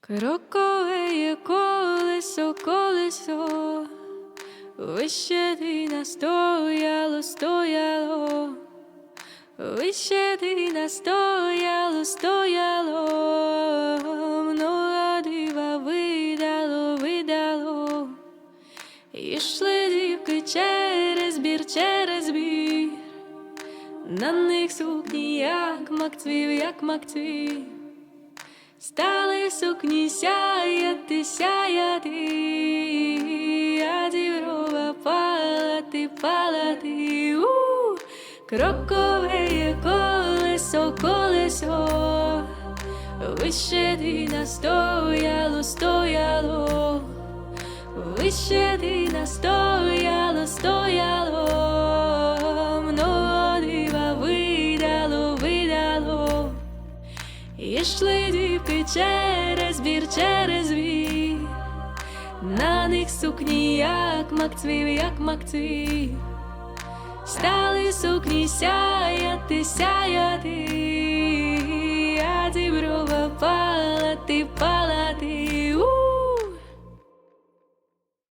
Крокове колесо, колесо, вище ти настояло, стояло, вище ти настояло, стояло, много дива видало, видало. Ішли дівки через бір, на них сукні, як мак цвів, як мак цвів. Стали сукні сяяти, сяяти, а діброва палати, палати. Крокове є колесо, колесо, вище ти настояло, стояло, вище ти настояло, стояло, много дива видало, видало. Ішли дівки через бір, на них сукні, як мак цвів, як мак цвів. Стали сукні сяяти, сяяти, а діброва палати, палати.